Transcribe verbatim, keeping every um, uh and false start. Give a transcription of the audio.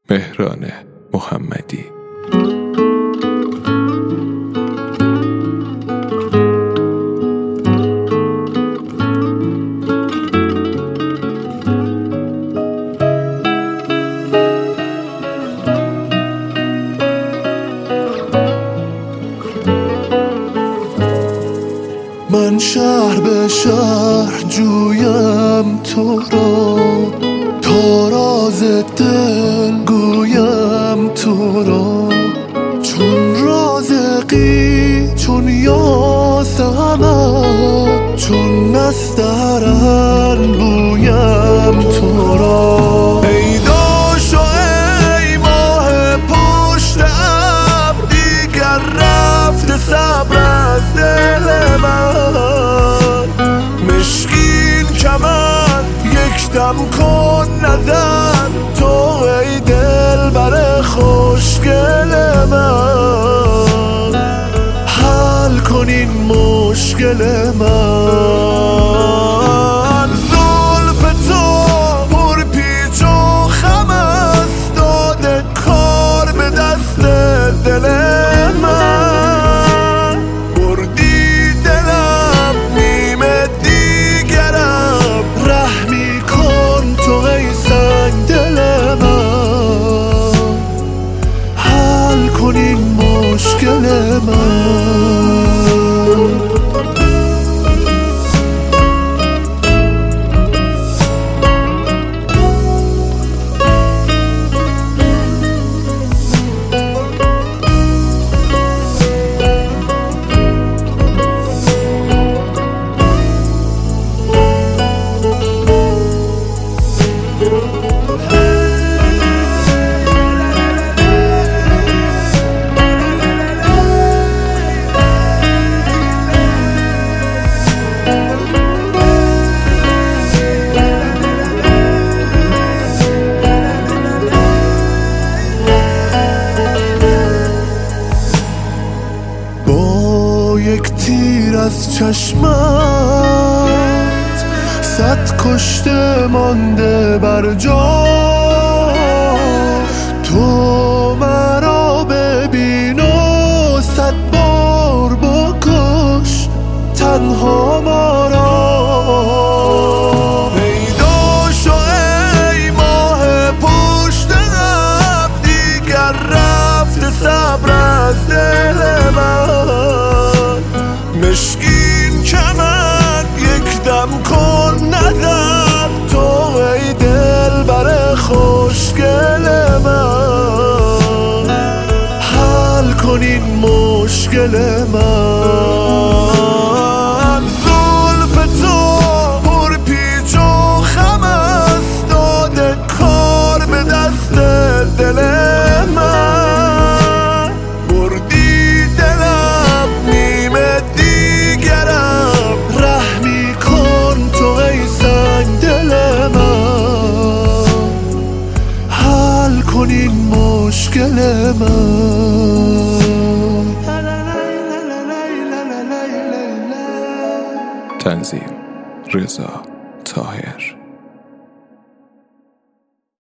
مهران محمدی. من شهر به شهر جویم تو را، تا راز دل گویم تو را. چون رازقی، چون یاسمن، چون نسترن بویم تو را. ای داش و ای ماه پشت ابر، دیگر رفت صبر از دل من. مشکین کمن یک دم کن نظر، تو ای دل بر خوشگل من. حل کن این مشکل من. زلف تو پر پیچ و خم است، داده کار به دست دل من. بردی دلم نیمه دیگرم، رحمی کن تو ای سنگ دل من. حل کن این مشکل من. یک تیر از چشمت صد کشته مانده بر جا. تو مرا ببین و صد بار بکش تنها ما را. ای داش و ای ماه پشت ابر، دیگر رفت صبر از دل من. مشکین کمن یک دم کن نظر، تو ای دل بر خوشگل من. حل کن این مشکل من. زلف تو پر پیچ و خم است، داده کار به دست دل من. بردی دلم نیمه دیگرم، رحمی کن تو ای سنگ دل من. حل کن این مشکل من. تنظیم رضا طاهر.